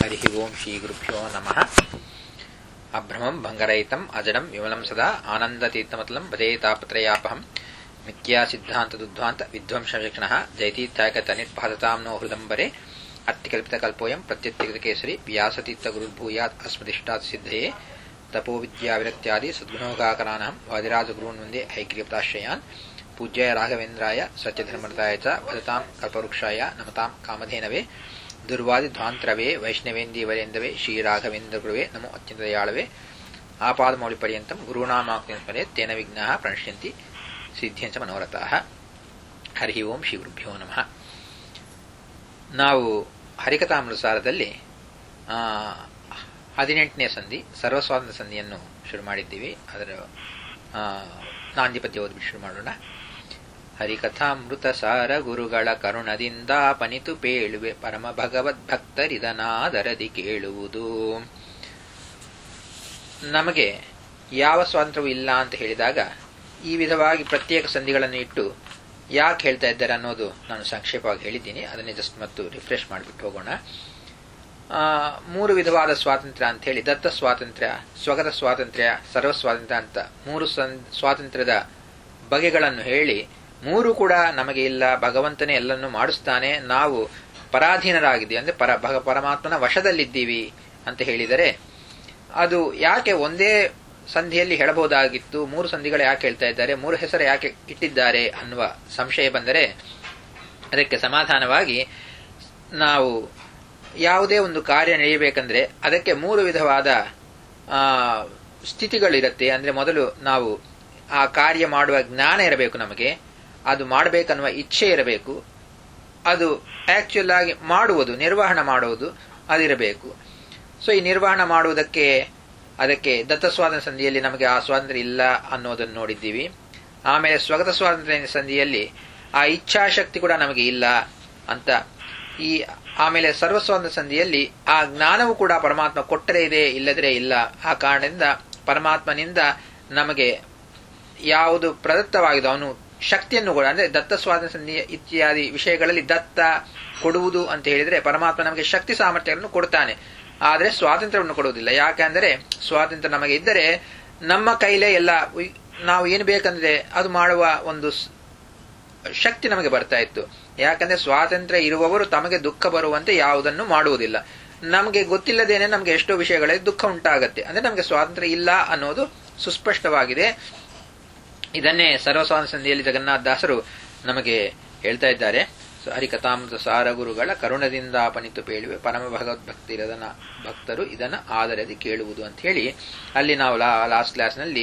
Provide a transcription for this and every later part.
ಹರಿ ಓಂ ಶ್ರೀ ಗುರುಭ್ಯೋ ನಮಃ. ಅಭ್ರಮಂ ಭಂಗರಹಿತಂ ಅಜಡಂ ವಿಮಲಂ ಸದಾ ಆನಂದತೀರ್ಥಮತಲಂ ಭಜೇತಾಪತ್ರಯಾಪಹಂ ಮಿಥ್ಯಾ ಸಿದ್ಧಾಂತದುದ್ಧ್ವಾಂತ ವಿಧ್ವಂಸವಿಕ್ಷಣಃ ಜಯತೀರ್ಥಾಯಕತನಿರ್ಪಾದತಾಂ ನೋ ಹೃದಂಬರೆ ಅತ್ತಿಕಲ್ಪಿತಕಲ್ಪೋಯಂ ಪ್ರತ್ಯರ್ಥಿಗತಕೇಸರಿ ವ್ಯಾಸತೀರ್ಥಗುರುರ್ಭೂಯಾತ್ ಅಸ್ಮದಿಷ್ಟಾತ್ ಸಿದ್ಧಯೇ ತಪೋವಿದ್ಯಾವಿರಕ್ತ್ಯಾದಿ ಸದ್ಗುಣೋಗಾಕರಾನಹಂ ವಾದಿರಾಜಗುರುನ್ ವಂದೇ ಹೈಗ್ರೀವತಾಶ್ರಯಾನ್ ಪೂಜ್ಯಾಯ ರಾಘವೇಂದ್ರಾಯ ಸತ್ಯಧರ್ಮರತಾಯ ಚ ಭಜತಾಂ ಕಲ್ಪವೃಕ್ಷಾಯ ನಮತಾಂ ಕಾಮಧೇನವೇ ದುರ್ವಾದಿಧ್ವಾಂತರವೇ ವೈಷ್ಣವೇಂದೀವರೇಂದವೇ ಶ್ರೀರಾಘವೇಂದ್ರಗುರುವೇ ನಮೋ ಅತ್ಯಂತದಯಾಳವೇ ಆಪಾದಮೌಳಿಪರ್ಯಂತಂ ಗುರುಣಾಮಾಕ್ತಿಸ್ಮರೆ ತೇನ ವಿಘ್ನಾಃ ಪ್ರಣಶ್ಯಂತಿ ಸಿದ್ಧ್ಯಂಚ ಮನೋರಥಾಃ. ಹರಿ ಓಂ ಶ್ರೀ ಗುರುಭ್ಯೋ ನಮಃ. ನಾವು ಹರಿಕಥಾಮೃತಸಾರದಲ್ಲಿ 18ನೇ ಸಂಧಿ ಸರ್ವಸ್ವಾತಂತ್ರ್ಯ ಸಂಧಿಯನ್ನು ಶುರು ಮಾಡಿದ್ದೀವಿ. ಅದರ ನಾಂದಿಪದ್ಯ ಓದ್ಬಿಟ್ಟು ಶುರು ಮಾಡೋಣ. ಹರಿಕಥಾಮೃತ ಸಾರ ಗುರುಗಳ ಕರುಣದಿಂದ ಪನಿತು ಪೇಳುವೆ ಪರಮ ಭಗವದ್ಭಕ್ತರಿದನಾದರದಿ ಕೇಳುವುದು. ನಮಗೆ ಯಾವ ಸ್ವಾತಂತ್ರ್ಯವೂ ಇಲ್ಲ ಅಂತ ಹೇಳಿದಾಗ ಈ ವಿಧವಾಗಿ ಪ್ರತ್ಯೇಕ ಸಂಧಿಗಳನ್ನು ಇಟ್ಟು ಯಾಕೆ ಹೇಳ್ತಾ ಇದ್ದಾರೆ ಅನ್ನೋದು ನಾನು ಸಂಕ್ಷೇಪವಾಗಿ ಹೇಳಿದ್ದೀನಿ. ಅದನ್ನೇ ಜಸ್ಟ್ ಮತ್ತು ರಿಫ್ರೆಶ್ ಮಾಡಿಬಿಟ್ಟು ಹೋಗೋಣ. 3 ವಿಧವಾದ ಸ್ವಾತಂತ್ರ್ಯ ಅಂತ ಹೇಳಿ, ದತ್ತ ಸ್ವಾತಂತ್ರ್ಯ, ಸ್ವಗತ ಸ್ವಾತಂತ್ರ್ಯ, ಸರ್ವ ಸ್ವಾತಂತ್ರ್ಯ ಅಂತ 3 ಸ್ವಾತಂತ್ರ್ಯದ ಬಗೆಗಳನ್ನು ಹೇಳಿ 3 ಕೂಡ ನಮಗೆ ಇಲ್ಲ, ಭಗವಂತನೇ ಎಲ್ಲನ್ನೂ ಮಾಡಿಸ್ತಾನೆ, ನಾವು ಪರಾಧೀನರಾಗಿದ್ದೀವಿ ಅಂದ್ರೆ ಪರಮಾತ್ಮನ ವಶದಲ್ಲಿದ್ದೀವಿ ಅಂತ ಹೇಳಿದರೆ ಅದು ಯಾಕೆ ಒಂದೇ ಸಂಧಿಯಲ್ಲಿ ಹೇಳಬಹುದಾಗಿತ್ತು? 3 ಸಂಧಿಗಳು ಯಾಕೆ ಹೇಳ್ತಾ ಇದ್ದಾರೆ, 3 ಹೆಸರು ಯಾಕೆ ಇಟ್ಟಿದ್ದಾರೆ ಅನ್ನುವ ಸಂಶಯ ಬಂದರೆ ಅದಕ್ಕೆ ಸಮಾಧಾನವಾಗಿ, ನಾವು ಯಾವುದೇ ಒಂದು ಕಾರ್ಯ ನಡೆಯಬೇಕಂದ್ರೆ ಅದಕ್ಕೆ 3 ವಿಧವಾದ ಸ್ಥಿತಿಗಳಿರುತ್ತೆ. ಅಂದ್ರೆ ಮೊದಲು ನಾವು ಆ ಕಾರ್ಯ ಮಾಡುವ ಜ್ಞಾನ ಇರಬೇಕು, ನಮಗೆ ಅದು ಮಾಡಬೇಕನ್ನುವ ಇಚ್ಛೆ ಇರಬೇಕು, ಅದು ಆಕ್ಚುಲ್ ಆಗಿ ಮಾಡುವುದು, ನಿರ್ವಹಣೆ ಮಾಡುವುದು ಅದಿರಬೇಕು. ಸೊ ಈ ನಿರ್ವಹಣೆ ಮಾಡುವುದಕ್ಕೆ ಅದಕ್ಕೆ ದತ್ತ ಸ್ವಾತಂತ್ರ್ಯ ಸಂಧಿಯಲ್ಲಿ ನಮಗೆ ಆ ಸ್ವಾತಂತ್ರ್ಯ ಇಲ್ಲ ಅನ್ನೋದನ್ನು ನೋಡಿದ್ದೀವಿ. ಆಮೇಲೆ ಸ್ವಗತ ಸ್ವಾತಂತ್ರ್ಯ ಸಂಧಿಯಲ್ಲಿ ಆ ಇಚ್ಛಾಶಕ್ತಿ ಕೂಡ ನಮಗೆ ಇಲ್ಲ ಅಂತ. ಆಮೇಲೆ ಸರ್ವಸ್ವಾತಂತ್ರ್ಯ ಸಂಧಿಯಲ್ಲಿ ಆ ಜ್ಞಾನವೂ ಕೂಡ ಪರಮಾತ್ಮ ಕೊಟ್ಟರೆ ಇದೆ, ಇಲ್ಲದ್ರೆ ಇಲ್ಲ. ಆ ಕಾರಣದಿಂದ ಪರಮಾತ್ಮನಿಂದ ನಮಗೆ ಯಾವುದು ಪ್ರದತ್ತವಾಗಿದೆ ಅವನು ಶಕ್ತಿಯನ್ನು ಕೂಡ, ಅಂದ್ರೆ ದತ್ತ ಸ್ವಾತಂತ್ರ್ಯ ಸಂಧಿ ಇತ್ಯಾದಿ ವಿಷಯಗಳಲ್ಲಿ ದತ್ತ ಕೊಡುವುದು ಅಂತ ಹೇಳಿದ್ರೆ ಪರಮಾತ್ಮ ನಮಗೆ ಶಕ್ತಿ ಸಾಮರ್ಥ್ಯಗಳನ್ನು ಕೊಡ್ತಾನೆ, ಆದರೆ ಸ್ವಾತಂತ್ರ್ಯವನ್ನು ಕೊಡುವುದಿಲ್ಲ. ಯಾಕೆಂದರೆ ಸ್ವಾತಂತ್ರ್ಯ ನಮಗೆ ಇದ್ದರೆ ನಮ್ಮ ಕೈಲೇ ಎಲ್ಲ, ನಾವು ಏನು ಬೇಕಂದ್ರೆ ಅದು ಮಾಡುವ ಒಂದು ಶಕ್ತಿ ನಮಗೆ ಬರ್ತಾ ಇತ್ತು. ಯಾಕಂದ್ರೆ ಸ್ವಾತಂತ್ರ್ಯ ಇರುವವರು ತಮಗೆ ದುಃಖ ಬರುವಂತೆ ಯಾವುದನ್ನು ಮಾಡುವುದಿಲ್ಲ. ನಮಗೆ ಗೊತ್ತಿಲ್ಲದೇನೆ ನಮಗೆ ಎಷ್ಟೋ ವಿಷಯಗಳಲ್ಲಿ ದುಃಖ ಉಂಟಾಗತ್ತೆ, ಅಂದ್ರೆ ನಮಗೆ ಸ್ವಾತಂತ್ರ್ಯ ಇಲ್ಲ ಅನ್ನೋದು ಸುಸ್ಪಷ್ಟವಾಗಿದೆ. ಇದನ್ನೇ ಸರ್ವಸ್ವಾತಂತ್ರ್ಯ ಸಂಧಿಯಲ್ಲಿ ಜಗನ್ನಾಥದಾಸರು ನಮಗೆ ಹೇಳ್ತಾ ಇದ್ದಾರೆ. ಹರಿಕಥಾಮೃತ ಸಾರ ಗುರುಗಳ ಕರುಣದಿಂದ ಪನಿತು ಪೇಳುವೆ ಪರಮ ಭಗವದ್ಭಕ್ತಿರದನ ಭಕ್ತರು ಇದನ್ನ ಆದರದಿ ಕೇಳುವುದು ಅಂತ ಹೇಳಿ, ಅಲ್ಲಿ ನಾವು ಲಾಸ್ಟ್ ಕ್ಲಾಸ್ನಲ್ಲಿ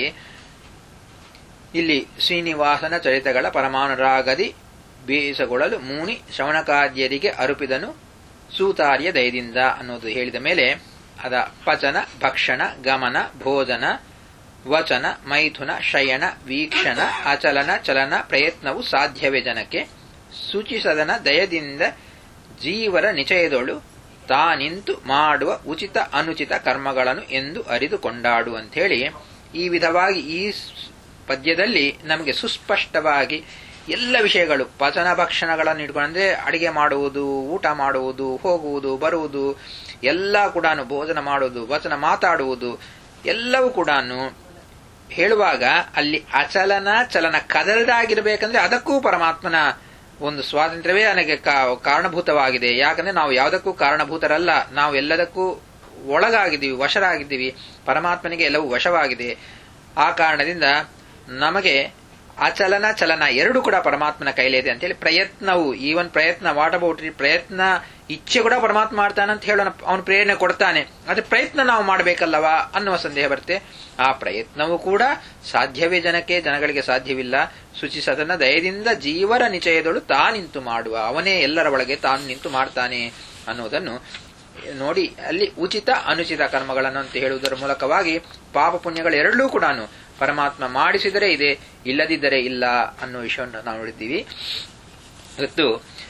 ಇಲ್ಲಿ ಶ್ರೀನಿವಾಸನ ಚರಿತಗಳ ಪರಮಾನುರಾಗದಿ ಬೇಸಗೊಳ್ಳಲು ಮೂನಿ ಶ್ರವಣಕಾರ್ಯರಿಗೆ ಅರುಪಿದನು ಸೂತಾರ್ಯ ದಯದಿಂದ ಅನ್ನೋದು ಹೇಳಿದ ಮೇಲೆ ಅದ ಪಚನ, ಭಕ್ಷಣ, ಗಮನ, ಭೋಜನ, ವಚನ, ಮೈಥುನ, ಶಯನ, ವೀಕ್ಷಣ, ಅಚಲನ, ಚಲನ ಪ್ರಯತ್ನವು ಸಾಧ್ಯವೇ ಜನಕ್ಕೆ ಸೂಚಿಸದನ ದಯದಿಂದ ಜೀವರ ನಿಚಯದೊಳು ತಾನಿಂತು ಮಾಡುವ ಉಚಿತ ಅನುಚಿತ ಕರ್ಮಗಳನ್ನು ಎಂದು ಅರಿದು ಕೊಂಡಾಡು ಅಂತ ಹೇಳಿ, ಈ ವಿಧವಾಗಿ ಈ ಪದ್ಯದಲ್ಲಿ ನಮಗೆ ಸುಸ್ಪಷ್ಟವಾಗಿ ಎಲ್ಲ ವಿಷಯಗಳು, ಪಚನ ಭಕ್ಷಣಗಳನ್ನು ಇಟ್ಕೊಂಡು, ಅಂದ್ರೆ ಅಡಿಗೆ ಮಾಡುವುದು, ಊಟ ಮಾಡುವುದು, ಹೋಗುವುದು, ಬರುವುದು ಎಲ್ಲ ಕೂಡ, ಭೋಜನ ಮಾಡುವುದು, ವಚನ ಮಾತಾಡುವುದು ಎಲ್ಲವೂ ಕೂಡ ಹೇಳುವಾಗ ಅಲ್ಲಿ ಅಚಲನ ಚಲನ ಕದಲದಾಗಿರ್ಬೇಕಂದ್ರೆ ಅದಕ್ಕೂ ಪರಮಾತ್ಮನ ಒಂದು ಸ್ವಾತಂತ್ರ್ಯವೇ ನನಗೆ ಕಾರಣಭೂತವಾಗಿದೆ. ಯಾಕಂದ್ರೆ ನಾವು ಯಾವುದಕ್ಕೂ ಕಾರಣಭೂತರಲ್ಲ, ನಾವು ಎಲ್ಲದಕ್ಕೂ ಒಳಗಾಗಿದ್ದೀವಿ, ವಶರಾಗಿದ್ದೀವಿ. ಪರಮಾತ್ಮನಿಗೆ ಎಲ್ಲವೂ ವಶವಾಗಿದೆ. ಆ ಕಾರಣದಿಂದ ನಮಗೆ ಅಚಲನ ಚಲನ ಎರಡು ಕೂಡ ಪರಮಾತ್ಮನ ಕೈಲೇ ಇದೆ ಅಂತೇಳಿ, ಪ್ರಯತ್ನವು ಈವನ್ ಪ್ರಯತ್ನ, ವಾಟ್ ಅಬೌಟ್ ಪ್ರಯತ್ನ, ಇಚ್ಛೆ ಕೂಡ ಪರಮಾತ್ಮ ಮಾಡ್ತಾನೆ ಅಂತ ಹೇಳೋಣ, ಅವನು ಪ್ರೇರಣೆ ಕೊಡ್ತಾನೆ. ಅದೇ ಪ್ರಯತ್ನ ನಾವು ಮಾಡಬೇಕಲ್ಲವಾ ಅನ್ನುವ ಸಂದೇಹ ಬರುತ್ತೆ. ಆ ಪ್ರಯತ್ನವೂ ಕೂಡ ಸಾಧ್ಯವೇ ಜನಗಳಿಗೆ ಸಾಧ್ಯವಿಲ್ಲ. ಶುಚಿಸದನ ದಯದಿಂದ ಜೀವರ ನಿಚಯದಳು ತಾನಿಂತು ಮಾಡುವ, ಅವನೇ ಎಲ್ಲರ ಒಳಗೆ ತಾನು ನಿಂತು ಮಾಡ್ತಾನೆ ಅನ್ನೋದನ್ನು ನೋಡಿ, ಅಲ್ಲಿ ಉಚಿತ ಅನುಚಿತ ಕರ್ಮಗಳನ್ನು ಅಂತ ಹೇಳುವುದರ ಮೂಲಕವಾಗಿ ಪಾಪ ಪುಣ್ಯಗಳು ಎರಡೂ ಕೂಡ ಪರಮಾತ್ಮ ಮಾಡಿಸಿದರೆ ಇದೆ, ಇಲ್ಲದಿದ್ದರೆ ಇಲ್ಲ ಅನ್ನೋ ವಿಷಯವನ್ನು ನಾವು ನೋಡಿದ್ದೀವಿ. ಇವತ್ತು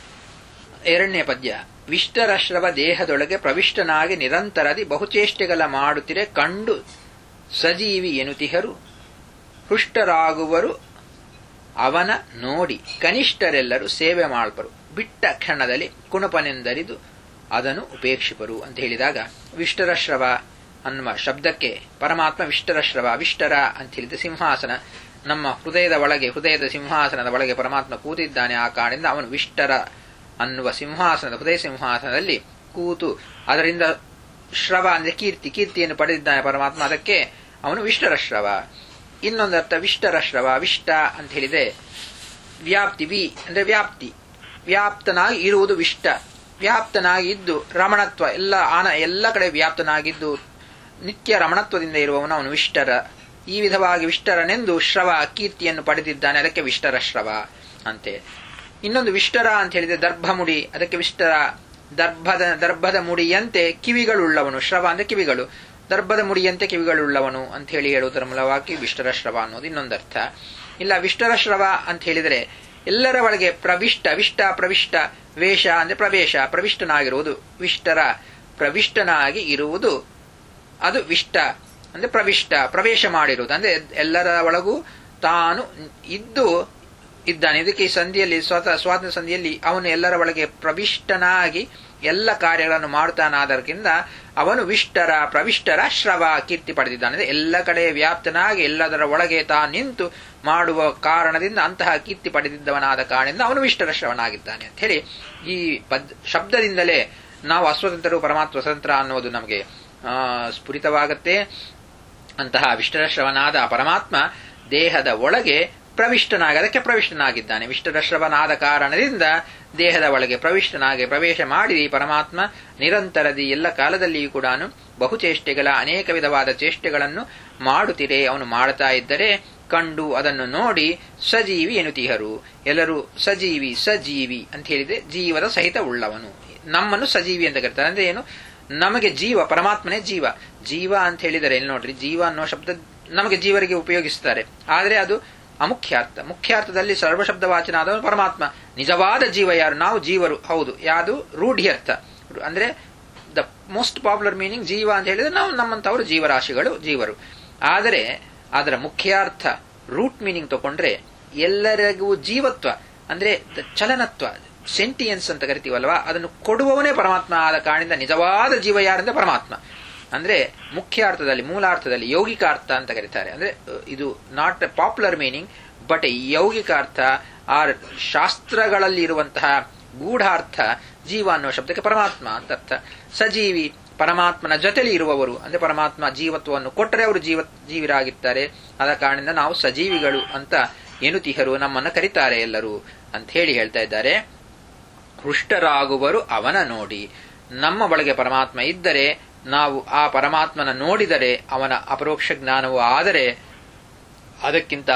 2ನೇ ಪದ್ಯ. ವಿಷ್ಟರಶ್ರವ ದೇಹದೊಳಗೆ ಪ್ರವಿಷ್ಟನಾಗಿ ನಿರಂತರದಿ ಬಹುಚೇಷ್ಟೆಗಳ ಮಾಡುತ್ತಿರೆ ಕಂಡು ಸಜೀವಿ ಎನ್ನುತಿಹರು ಹೃಷ್ಟರಾಗುವರು ಅವನ ನೋಡಿ ಕನಿಷ್ಠರೆಲ್ಲರೂ ಸೇವೆ ಮಾಡ್ಪರು ಬಿಟ್ಟ ಕ್ಷಣದಲ್ಲಿ ಕುಣಪನೆಂದರಿದು ಅದನ್ನು ಉಪೇಕ್ಷಿಪರು ಅಂತ ಹೇಳಿದಾಗ ವಿಷ್ಟರ ಶ್ರವ ಅನ್ನುವ ಶಬ್ದಕ್ಕೆ ಪರಮಾತ್ಮ ವಿಷ್ಟರ ಶ್ರವ, ವಿಷ್ಟರ ಅಂತ ಹೇಳಿದ ಸಿಂಹಾಸನ, ನಮ್ಮ ಹೃದಯದ ಸಿಂಹಾಸನದ ಒಳಗೆ ಪರಮಾತ್ಮ ಕೂತಿದ್ದಾನೆ. ಆ ಕಾರಣದಿಂದ ಅವನು ವಿಷ್ಟರ ಅನ್ನುವ ಸಿಂಹಾಸನದ, ಹೃದಯ ಸಿಂಹಾಸನದಲ್ಲಿ ಕೂತು ಅದರಿಂದ ಶ್ರವ ಅಂದ್ರೆ ಕೀರ್ತಿಯನ್ನು ಪಡೆದಿದ್ದಾನೆ ಪರಮಾತ್ಮ. ಅದಕ್ಕೆ ಅವನು ವಿಷ್ಟರ ಶ್ರವ. ಇನ್ನೊಂದರ್ಥ ವಿಷ್ಟರ ಶ್ರವ, ವಿಷ್ಟ ಅಂತ ಹೇಳಿದ್ರೆ ವ್ಯಾಪ್ತಿ, ಅಂದ್ರೆ ವ್ಯಾಪ್ತನಾಗಿ ಇರುವುದು ವಿಷ್ಟ. ವ್ಯಾಪ್ತನಾಗಿ ಇದ್ದು ರಮಣತ್ವ, ಎಲ್ಲ ಕಡೆ ವ್ಯಾಪ್ತನಾಗಿದ್ದು ನಿತ್ಯ ರಮಣತ್ವದಿಂದ ಇರುವವನು ಅವನು ವಿಷ್ಟರ. ಈ ವಿಧವಾಗಿ ವಿಷ್ಟರನೆಂದು ಶ್ರವ ಕೀರ್ತಿಯನ್ನು ಪಡೆದಿದ್ದಾನೆ. ಅದಕ್ಕೆ ವಿಷ್ಟರ ಶ್ರವ ಅಂತೆ. ಇನ್ನೊಂದು ವಿಷ್ಟರ ಅಂತ ಹೇಳಿದ್ರೆ ದರ್ಭಮುಡಿ, ಅದಕ್ಕೆ ವಿಷ್ಟರ. ದರ್ಭದ ಮುಡಿಯಂತೆ ಕಿವಿಗಳುಳ್ಳವನು, ಶ್ರವ ಅಂದ್ರೆ ಕಿವಿಗಳು, ದರ್ಭದ ಮುಡಿಯಂತೆ ಕಿವಿಗಳುಳ್ಳವನು ಅಂತ ಹೇಳಿ ಹೇಳುವುದರ ಮೂಲವಾಗಿ ವಿಷ್ಟರ ಶ್ರವ ಅನ್ನೋದು ಇನ್ನೊಂದರ್ಥ. ಇಲ್ಲ ವಿಷ್ಟರ ಶ್ರವ ಅಂತ ಹೇಳಿದರೆ ಎಲ್ಲರ ಒಳಗೆ ವಿಷ್ಟ ಪ್ರವಿಷ್ಟ, ವೇಷ ಅಂದ್ರೆ ಪ್ರವೇಶ, ಪ್ರವಿಷ್ಟನಾಗಿರುವುದು. ವಿಷ್ಟರ ಪ್ರವಿಷ್ಟನಾಗಿ ಇರುವುದು ಅದು ವಿಷ್ಟ ಅಂದ್ರೆ ಪ್ರವೇಶ ಮಾಡಿರುವುದು, ಅಂದ್ರೆ ಎಲ್ಲರ ಒಳಗೂ ತಾನು ಇದ್ದಾನೆ. ಇದಕ್ಕೆ ಈ ಸಂಧಿಯಲ್ಲಿ ಸ್ವಾತಂತ್ರ್ಯ ಸಂಧಿಯಲ್ಲಿ ಅವನು ಎಲ್ಲರ ಒಳಗೆ ಪ್ರವಿಷ್ಟನಾಗಿ ಎಲ್ಲ ಕಾರ್ಯಗಳನ್ನು ಮಾಡುತ್ತಾನಾದರಿಂದ ಅವನು ಪ್ರವಿಷ್ಟರ ಶ್ರವ ಕೀರ್ತಿ ಪಡೆದಿದ್ದಾನೆ. ಎಲ್ಲ ಕಡೆ ವ್ಯಾಪ್ತನಾಗಿ ಎಲ್ಲದರ ಒಳಗೆ ತಾನು ನಿಂತು ಮಾಡುವ ಕಾರಣದಿಂದ ಅಂತಹ ಕೀರ್ತಿ ಪಡೆದಿದ್ದವನಾದ ಕಾರಣದಿಂದ ಅವನು ವಿಷ್ಟರ ಶ್ರವನಾಗಿದ್ದಾನೆ ಅಂತ ಹೇಳಿ ಈ ಶಬ್ದದಿಂದಲೇ ನಾವು ಅಸ್ವತಂತ್ರರು ಪರಮಾತ್ಮ ಸ್ವತಂತ್ರ ಅನ್ನೋದು ನಮಗೆ ಸ್ಫುರಿತವಾಗತ್ತೆ. ಅಂತಹ ವಿಷ್ಟರ ಶ್ರವನಾದ ಪರಮಾತ್ಮ ದೇಹದ ಒಳಗೆ ಅದಕ್ಕೆ ಪ್ರವಿಷ್ಟನಾಗಿದ್ದಾನೆ. ವಿಷ್ಟರ ಶ್ರವನಾದ ಕಾರಣದಿಂದ ದೇಹದ ಒಳಗೆ ಪ್ರವೇಶ ಮಾಡಿ ಪರಮಾತ್ಮ ನಿರಂತರದಿ ಎಲ್ಲ ಕಾಲದಲ್ಲಿಯೂ ಕೂಡ ಬಹುಚೇಷ್ಟೆಗಳ ಅನೇಕ ವಿಧವಾದ ಚೇಷ್ಟೆಗಳನ್ನು ಮಾಡುತ್ತಿರೆ. ಅವನು ಮಾಡ್ತಾ ಇದ್ದರೆ ಕಂಡು ಅದನ್ನು ನೋಡಿ ಸಜೀವಿ ಎನ್ನುತ್ತೀಹರು. ಎಲ್ಲರೂ ಸಜೀವಿ ಅಂತ ಹೇಳಿದ್ರೆ ಜೀವದ ಸಹಿತ ಉಳ್ಳವನು. ನಮ್ಮನ್ನು ಸಜೀವಿ ಅಂತ ಕರೀತಾರೆ. ಅಂದ್ರೆ ಏನು? ನಮಗೆ ಜೀವ, ಪರಮಾತ್ಮನೇ ಜೀವ ಅಂತ ಹೇಳಿದರೆ ಇಲ್ಲಿ ನೋಡ್ರಿ, ಜೀವ ಅನ್ನೋ ಶಬ್ದ ನಮಗೆ ಜೀವರಿಗೆ ಉಪಯೋಗಿಸುತ್ತಾರೆ. ಆದರೆ ಅದು ಅಮುಖ್ಯಾರ್ಥ. ಮುಖ್ಯಾರ್ಥದಲ್ಲಿ ಸರ್ವಶಬ್ದ ವಾಚನ ಆದವನು ಪರಮಾತ್ಮ. ನಿಜವಾದ ಜೀವ ಯಾರು? ನಾವು ಜೀವರು, ಹೌದು. ಯಾವುದು? ರೂಢ್ಯರ್ಥ ಅಂದ್ರೆ ದ ಮೋಸ್ಟ್ ಪಾಪ್ಯುಲರ್ ಮೀನಿಂಗ್ ಜೀವ ಅಂತ ಹೇಳಿದ್ರೆ ನಾವು ನಮ್ಮಂತವರು ಜೀವರು. ಆದರೆ ಅದರ ಮುಖ್ಯಾರ್ಥ ರೂಟ್ ಮೀನಿಂಗ್ ತಗೊಂಡ್ರೆ ಎಲ್ಲರಿಗೂ ಜೀವತ್ವ ಅಂದ್ರೆ ಚಲನತ್ವ, ಸೆಂಟಿಯನ್ಸ್ ಅಂತ ಕರಿತೀವಲ್ವಾ, ಅದನ್ನು ಕೊಡುವವನೇ ಪರಮಾತ್ಮ. ಆದ ಕಾರಣದಿಂದ ನಿಜವಾದ ಜೀವ ಯಾರಂದ್ರೆ ಪರಮಾತ್ಮ. ಅಂದ್ರೆ ಮುಖ್ಯಾರ್ಥದಲ್ಲಿ, ಮೂಲಾರ್ಥದಲ್ಲಿ ಯೌಗಿಕಾರ್ಥ ಅಂತ ಕರೀತಾರೆ. ಅಂದ್ರೆ ಇದು not a popular meaning but ಯೌಗಿಕಾರ್ಥ ಆರ್ ಶಾಸ್ತ್ರಗಳಲ್ಲಿ ಇರುವಂತಹ ಗೂಢಾರ್ಥ ಜೀವ ಅನ್ನೋ ಶಬ್ದಕ್ಕೆ ಪರಮಾತ್ಮ ಅಂತ ಅರ್ಥ. ಸಜೀವಿ ಪರಮಾತ್ಮನ ಜೊತೆಲಿ ಇರುವವರು ಅಂದ್ರೆ ಪರಮಾತ್ಮ ಜೀವತ್ವವನ್ನು ಕೊಟ್ಟರೆ ಅವರು ಜೀವಿರಾಗಿರ್ತಾರೆ. ಆದ ಕಾರಣದಿಂದ ನಾವು ಸಜೀವಿಗಳು ಅಂತ ಎನ್ನುತ್ತೀಹರು, ನಮ್ಮನ್ನು ಕರೀತಾರೆ ಎಲ್ಲರೂ ಅಂತ ಹೇಳಿ ಹೇಳ್ತಾ ಇದ್ದಾರೆ. ಹೃಷ್ಟರಾಗುವರು ಅವನ ನೋಡಿ. ನಮ್ಮ ಒಳಗೆ ಪರಮಾತ್ಮ ಇದ್ದರೆ ನಾವು ಆ ಪರಮಾತ್ಮನ ನೋಡಿದರೆ ಅವನ ಅಪರೋಕ್ಷ ಜ್ಞಾನವೂ ಆದರೆ ಅದಕ್ಕಿಂತ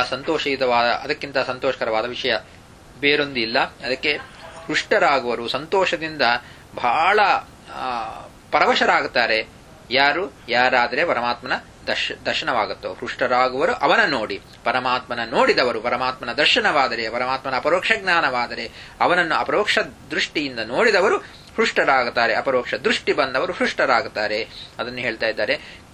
ಸಂತೋಷಕರವಾದ ವಿಷಯ ಬೇರೊಂದಿಲ್ಲ. ಅದಕ್ಕೆ ಹೃಷ್ಟರಾಗುವರು, ಸಂತೋಷದಿಂದ ಬಹಳ ಪರವಶರಾಗುತ್ತಾರೆ. ಯಾರಾದರೆ ಪರಮಾತ್ಮನ ದರ್ಶನವಾಗುತ್ತೋ. ಹೃಷ್ಟರಾಗುವರು ಅವನ ನೋಡಿ. ಪರಮಾತ್ಮನ ನೋಡಿದವರು, ಪರಮಾತ್ಮನ ದರ್ಶನವಾದರೆ, ಪರಮಾತ್ಮನ ಅಪರೋಕ್ಷ ಜ್ಞಾನವಾದರೆ ಅವನನ್ನು ಅಪರೋಕ್ಷ ದೃಷ್ಟಿಯಿಂದ ನೋಡಿದವರು ಹೃಷ್ಟರಾಗುತ್ತಾರೆ. ಅಪರೋಕ್ಷ ದೃಷ್ಟಿ ಬಂದವರು ಹೃಷ್ಟರಾಗುತ್ತಾರೆ. ಅದನ್ನು ಹೇಳ್ತಾ ಇದ್ದಾರೆ.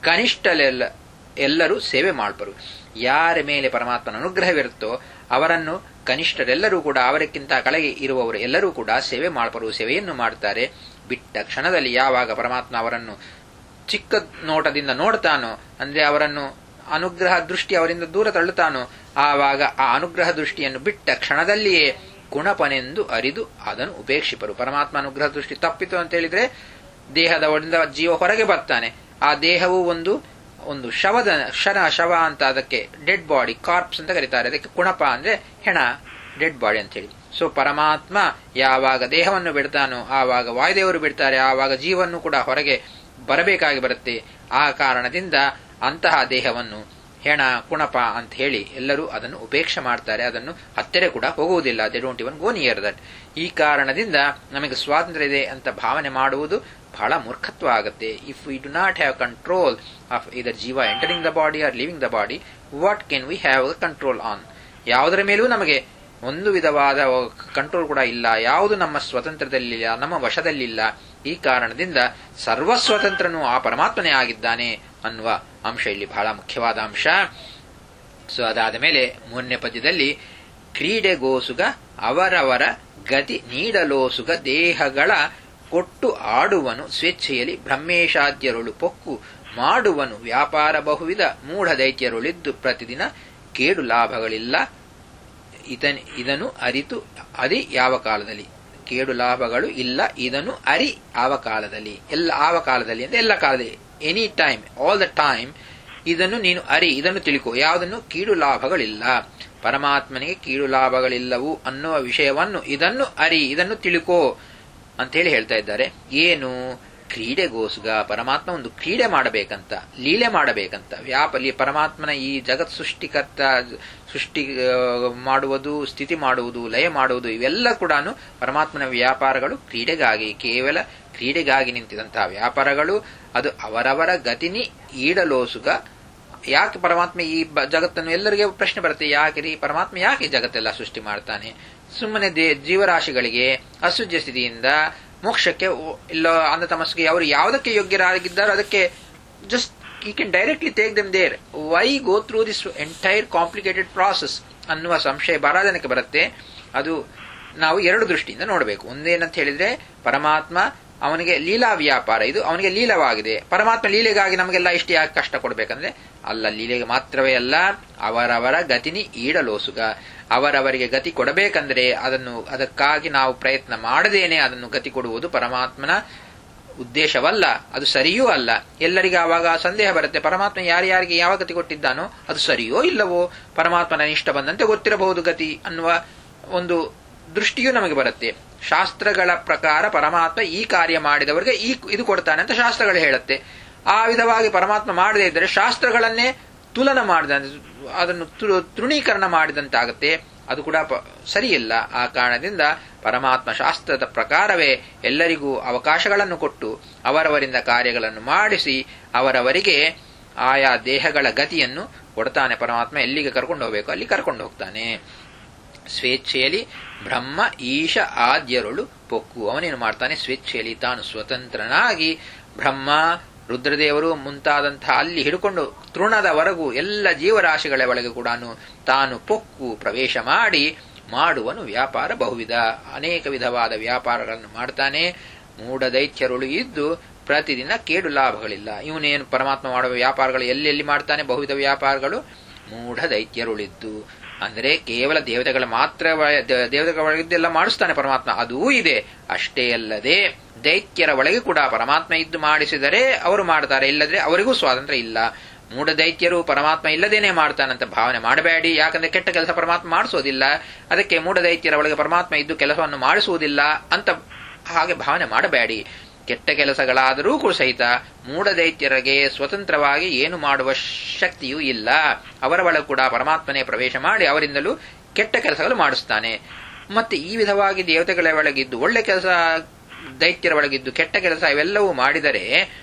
ಎಲ್ಲರೂ ಸೇವೆ ಮಾಡ್ಬರು. ಯಾರ ಮೇಲೆ ಪರಮಾತ್ಮನ ಅನುಗ್ರಹವಿರುತ್ತೋ ಅವರನ್ನು ಕನಿಷ್ಠರೆಲ್ಲರೂ ಕೂಡ, ಅವರಕ್ಕಿಂತ ಕೆಳಗೆ ಇರುವವರು ಎಲ್ಲರೂ ಕೂಡ ಸೇವೆ ಮಾಡ್ಬರು, ಸೇವೆಯನ್ನು ಮಾಡುತ್ತಾರೆ. ಬಿಟ್ಟ ಕ್ಷಣದಲ್ಲಿ ಯಾವಾಗ ಪರಮಾತ್ಮ ಅವರನ್ನು ಚಿಕ್ಕ ನೋಟದಿಂದ ನೋಡ್ತಾನೋ, ಅಂದ್ರೆ ಅವರನ್ನು ಅನುಗ್ರಹ ದೃಷ್ಟಿ ಅವರಿಂದ ದೂರ ತಳ್ಳುತ್ತಾನೋ, ಆವಾಗ ಆ ಅನುಗ್ರಹ ದೃಷ್ಟಿಯನ್ನು ಬಿಟ್ಟ ಕ್ಷಣದಲ್ಲಿಯೇ ಗುಣಪನೆಂದು ಅರಿದು ಅದನ್ನು ಉಪೇಕ್ಷಿಪರು. ಪರಮಾತ್ಮ ಅನುಗ್ರಹ ದೃಷ್ಟಿ ತಪ್ಪಿತು ಅಂತ ಹೇಳಿದ್ರೆ ದೇಹದ ಒಳಗಿಂದ ಜೀವ ಹೊರಗೆ ಬರ್ತಾನೆ. ಆ ದೇಹವು ಒಂದು ಶವ ಅಂತ, ಅದಕ್ಕೆ ಡೆಡ್ ಬಾಡಿ, ಕಾರ್ಪ್ಸ್ ಅಂತ ಕರೀತಾರೆ. ಅದಕ್ಕೆ ಕುಣಪ ಅಂದ್ರೆ ಹೆಣ, ಡೆಡ್ ಬಾಡಿ ಅಂತ ಹೇಳಿ. ಸೊ ಪರಮಾತ್ಮ ಯಾವಾಗ ದೇಹವನ್ನು ಬಿಡ್ತಾನೋ ಆವಾಗ ವಾಯುದೇವರು ಬಿಡ್ತಾರೆ, ಆವಾಗ ಜೀವನ್ನು ಕೂಡ ಹೊರಗೆ ಬರಬೇಕಾಗಿ ಬರುತ್ತೆ. ಆ ಕಾರಣದಿಂದ ಅಂತಹ ದೇಹವನ್ನು ಹೆಣ, ಕುಣಪ ಅಂತ ಹೇಳಿ ಎಲ್ಲರೂ ಅದನ್ನು ಉಪೇಕ್ಷೆ ಮಾಡ್ತಾರೆ. ಅದನ್ನು ಹತ್ತಿರ ಕೂಡ ಹೋಗುವುದಿಲ್ಲ. They don't even go near that. ಈ ಕಾರಣದಿಂದ ನಮಗೆ ಸ್ವಾತಂತ್ರ್ಯ ಇದೆ ಅಂತ ಭಾವನೆ ಮಾಡುವುದು ಬಹಳ ಮೂರ್ಖತ್ವ ಆಗುತ್ತೆ. If we do not have control of either ಜೀವ entering the body or living the body, what can we have control on? ಯಾವುದರ ಮೇಲೂ ನಮಗೆ ಒಂದು ವಿಧವಾದ ಕಂಟ್ರೋಲ್ ಕೂಡ ಇಲ್ಲ. ಯಾವುದು ನಮ್ಮ ಸ್ವತಂತ್ರದಲ್ಲಿಲ್ಲ, ನಮ್ಮ ವಶದಲ್ಲಿಲ್ಲ. ಈ ಕಾರಣದಿಂದ ಸರ್ವಸ್ವತಂತ್ರನೂ ಆ ಪರಮಾತ್ಮನೇ ಆಗಿದ್ದಾನೆ ಅನ್ನುವ ಅಂಶ ಇಲ್ಲಿ ಬಹಳ ಮುಖ್ಯವಾದ ಅಂಶ. ಸೊ ಅದಾದ ಮೇಲೆ 3ನೇ ಪದ್ಯದಲ್ಲಿ ಕ್ರೀಡೆಗೋಸುಗ ಅವರವರ ಗತಿ ನೀಡಲೋಸುಗ ದೇಹಗಳ ಕೊಟ್ಟು ಆಡುವನು ಸ್ವೇಚ್ಛೆಯಲ್ಲಿ ಬ್ರಹ್ಮೇಶಾದ್ಯರುಳು ಪೊಕ್ಕು ಮಾಡುವನು ವ್ಯಾಪಾರ ಬಹುವಿಧ ಮೂಢ ದೈತ್ಯರುಳಿದ್ದು ಪ್ರತಿದಿನ ಕೇಡು ಲಾಭಗಳಿಲ್ಲ ಇದನ್ನು ಅರಿತು ಅರಿ ಯಾವ ಕಾಲದಲ್ಲಿ ಕೇಡು ಲಾಭಗಳು ಇಲ್ಲ ಇದನ್ನು ಅರಿ ಯಾವ ಕಾಲದಲ್ಲಿ ಎಲ್ಲ ಆವ ಕಾಲದಲ್ಲಿ ಅಂದ್ರೆ ಎಲ್ಲ ಕಾಲದಲ್ಲಿ any time all the time ಇದನ್ನು ನೀನು ಅರಿ ಇದನ್ನು ತಿಳ್ಕೋ ಯಾವುದನ್ನು ಕೀಡು ಲಾಭಗಳಿಲ್ಲ ಪರಮಾತ್ಮನಿಗೆ ಕೀಡು ಲಾಭಗಳಿಲ್ಲವು ಅನ್ನುವ ವಿಷಯವನ್ನು ಇದನ್ನು ಅರಿ ಇದನ್ನು ತಿಳ್ಕೋ ಅಂತ ಹೇಳಿ ಹೇಳ್ತಾ ಇದ್ದಾರೆ. ಏನು ಕ್ರೀಡೆಗೋಸ್ಗ ಪರಮಾತ್ಮ ಒಂದು ಕ್ರೀಡೆ ಮಾಡಬೇಕಂತ ಲೀಲೆ ಮಾಡಬೇಕಂತ ಪರಮಾತ್ಮನ ಈ ಜಗತ್ ಸೃಷ್ಟಿ ಮಾಡುವುದು ಸ್ಥಿತಿ ಮಾಡುವುದು ಲಯ ಮಾಡುವುದು ಇವೆಲ್ಲ ಕೂಡ ಪರಮಾತ್ಮನ ವ್ಯಾಪಾರಗಳು ಕ್ರೀಡೆಗಾಗಿ ಕೇವಲ ಕ್ರೀಡೆಗಾಗಿ ನಿಂತಿದಂತಹ ವ್ಯಾಪಾರಗಳು. ಅದು ಅವರವರ ಗತಿನಿ ಈಡಲೋಸುಗ. ಯಾಕೆ ಪರಮಾತ್ಮ ಈ ಜಗತ್ತನ್ನು ಎಲ್ಲರಿಗೆ ಪ್ರಶ್ನೆ ಬರುತ್ತೆ, ಯಾಕೆ ಪರಮಾತ್ಮ ಯಾಕೆ ಜಗತ್ತೆಲ್ಲ ಸೃಷ್ಟಿ ಮಾಡ್ತಾನೆ? ಸುಮ್ಮನೆ ಜೀವರಾಶಿಗಳಿಗೆ ಅಸೃಜ್ಯ ಸ್ಥಿತಿಯಿಂದ ಮೋಕ್ಷಕ್ಕೆ ಇಲ್ಲ ಅಂಧ ತಮಸ್ಸಿಗೆ ಅವರು ಯಾವುದಕ್ಕೆ ಯೋಗ್ಯರಾಗಿದ್ದಾರೋ ಅದಕ್ಕೆ just you can directly take them there. Why go through this entire complicated process ಅನ್ನುವ ಸಂಶಯ ಬರಾದನಕ್ಕೆ ಬರುತ್ತೆ. ಅದು ನಾವು ಎರಡು ದೃಷ್ಟಿಯಿಂದ ನೋಡಬೇಕು. ಒಂದೇನಂತ ಹೇಳಿದ್ರೆ ಪರಮಾತ್ಮ ಅವನಿಗೆ ಲೀಲಾ ವ್ಯಾಪಾರ, ಇದು ಅವನಿಗೆ ಲೀಲವಾಗಿದೆ. ಪರಮಾತ್ಮ ಲೀಲೆಗಾಗಿ ನಮಗೆಲ್ಲ ಇಷ್ಟು ಯಾಕೆ ಕಷ್ಟ ಕೊಡ್ಬೇಕಂದ್ರೆ ಅಲ್ಲ, ಲೀಲೆಗೆ ಮಾತ್ರವೇ ಅಲ್ಲ, ಅವರವರ ಗತಿನಿ ಈಡಲೋಸುಗ. ಅವರವರಿಗೆ ಗತಿ ಕೊಡಬೇಕಂದ್ರೆ ಅದಕ್ಕಾಗಿ ನಾವು ಪ್ರಯತ್ನ ಮಾಡದೇನೆ ಅದನ್ನು ಗತಿ ಕೊಡುವುದು ಪರಮಾತ್ಮನ ಉದ್ದೇಶವಲ್ಲ, ಅದು ಸರಿಯೂ ಅಲ್ಲ. ಎಲ್ಲರಿಗೂ ಆವಾಗ ಸಂದೇಹ ಬರುತ್ತೆ, ಪರಮಾತ್ಮ ಯಾರ್ಯಾರಿಗೆ ಯಾವ ಗತಿ ಕೊಟ್ಟಿದ್ದಾನೋ ಅದು ಸರಿಯೋ ಇಲ್ಲವೋ, ಪರಮಾತ್ಮನ ಇಷ್ಟ ಬಂದಂತೆ ಗೊತ್ತಿರಬಹುದು ಗತಿ ಅನ್ನುವ ಒಂದು ದೃಷ್ಟಿಯೂ ನಮಗೆ ಬರುತ್ತೆ. ಶಾಸ್ತ್ರಗಳ ಪ್ರಕಾರ ಪರಮಾತ್ಮ ಈ ಕಾರ್ಯ ಮಾಡಿದವರಿಗೆ ಇದು ಕೊಡ್ತಾನೆ ಅಂತ ಶಾಸ್ತ್ರಗಳು ಹೇಳುತ್ತೆ. ಆ ವಿಧವಾಗಿ ಪರಮಾತ್ಮ ಮಾಡದೇ ಇದ್ದರೆ ಶಾಸ್ತ್ರಗಳನ್ನೇ ತುಲನ ಮಾಡಿದ, ಅದನ್ನು ತೃಣೀಕರಣ ಮಾಡಿದಂತಾಗುತ್ತೆ. ಅದು ಕೂಡ ಸರಿಯಿಲ್ಲ. ಆ ಕಾರಣದಿಂದ ಪರಮಾತ್ಮ ಶಾಸ್ತ್ರದ ಪ್ರಕಾರವೇ ಎಲ್ಲರಿಗೂ ಅವಕಾಶಗಳನ್ನು ಕೊಟ್ಟು ಅವರವರಿಂದ ಕಾರ್ಯಗಳನ್ನು ಮಾಡಿಸಿ ಅವರವರಿಗೆ ಆಯಾ ದೇಹಗಳ ಗತಿಯನ್ನು ಕೊಡ್ತಾನೆ. ಪರಮಾತ್ಮ ಎಲ್ಲಿಗೆ ಕರ್ಕೊಂಡು ಹೋಗಬೇಕು ಅಲ್ಲಿ ಕರ್ಕೊಂಡು ಹೋಗ್ತಾನೆ. ಸ್ವೇಚ್ಛೆಯಲ್ಲಿ ಬ್ರಹ್ಮ ಈಶ ಆದ್ಯರುಳು ಪೊಕ್ಕು. ಅವನೇನು ಮಾಡ್ತಾನೆ, ಸ್ವೇಚ್ಛೆಯಲ್ಲಿ ತಾನು ಸ್ವತಂತ್ರನಾಗಿ ಬ್ರಹ್ಮ ರುದ್ರದೇವರು ಮುಂತಾದಂತಹ ಅಲ್ಲಿ ಹಿಡ್ಕೊಂಡು ತೃಣದವರೆಗೂ ಎಲ್ಲ ಜೀವರಾಶಿಗಳ ಒಳಗೆ ಕೂಡ ತಾನು ಪೊಕ್ಕು ಪ್ರವೇಶ ಮಾಡಿ ಮಾಡುವನು ವ್ಯಾಪಾರ ಬಹುವಿಧ, ಅನೇಕ ವಿಧವಾದ ವ್ಯಾಪಾರಗಳನ್ನು ಮಾಡ್ತಾನೆ. ಮೂಢ ದೈತ್ಯರುಳು ಇದ್ದು ಪ್ರತಿದಿನ ಕೇಡು ಲಾಭಗಳಿಲ್ಲ. ಇವನೇನು ಪರಮಾತ್ಮ ಮಾಡುವ ವ್ಯಾಪಾರಗಳು ಎಲ್ಲೆಲ್ಲಿ ಮಾಡ್ತಾನೆ, ಬಹುವಿಧ ವ್ಯಾಪಾರಗಳು ಮೂಢ ದೈತ್ಯರುಳಿದ್ದು ಅಂದರೆ ಕೇವಲ ದೇವತೆಗಳ ಮಾತ್ರ ದೇವತೆಗಳ ಒಳಗಿದ್ದೆಲ್ಲ ಮಾಡಿಸ್ತಾನೆ ಪರಮಾತ್ಮ, ಅದೂ ಇದೆ. ಅಷ್ಟೇ ಅಲ್ಲದೆ ದೈತ್ಯರ ಒಳಗೆ ಕೂಡ ಪರಮಾತ್ಮ ಇದ್ದು ಮಾಡಿಸಿದರೆ ಅವರು ಮಾಡ್ತಾರೆ, ಇಲ್ಲದ್ರೆ ಅವರಿಗೂ ಸ್ವಾತಂತ್ರ್ಯ ಇಲ್ಲ. ಮೂಢ ದೈತ್ಯರು ಪರಮಾತ್ಮ ಇಲ್ಲದೇನೆ ಮಾಡ್ತಾನಂತ ಭಾವನೆ ಮಾಡಬೇಡಿ. ಯಾಕಂದ್ರೆ ಕೆಟ್ಟ ಕೆಲಸ ಪರಮಾತ್ಮ ಮಾಡಿಸೋದಿಲ್ಲ, ಅದಕ್ಕೆ ಮೂಢ ದೈತ್ಯರ ಒಳಗೆ ಪರಮಾತ್ಮ ಇದ್ದು ಕೆಲಸವನ್ನು ಮಾಡಿಸುವುದಿಲ್ಲ ಅಂತ ಹಾಗೆ ಭಾವನೆ ಮಾಡಬೇಡಿ. ಕೆಟ್ಟ ಕೆಲಸಗಳಾದರೂ ಕೂಡ ಸಹಿತ ಮೂಢ ದೈತ್ಯರಿಗೆ ಸ್ವತಂತ್ರವಾಗಿ ಏನು ಮಾಡುವ ಶಕ್ತಿಯೂ ಇಲ್ಲ. ಅವರ ಒಳಗೆ ಕೂಡ ಪರಮಾತ್ಮನೇ ಪ್ರವೇಶ ಮಾಡಿ ಅವರಿಂದಲೂ ಕೆಟ್ಟ ಕೆಲಸಗಳು ಮಾಡಿಸ್ತಾನೆ. ಮತ್ತೆ ಈ ವಿಧವಾಗಿ ದೇವತೆಗಳ ಒಳಗಿದ್ದು ಒಳ್ಳೆ ಕೆಲಸ, ದೈತ್ಯರ ಒಳಗಿದ್ದು ಕೆಟ್ಟ ಕೆಲಸ ಇವೆಲ್ಲವೂ ಮಾಡಿದರೆ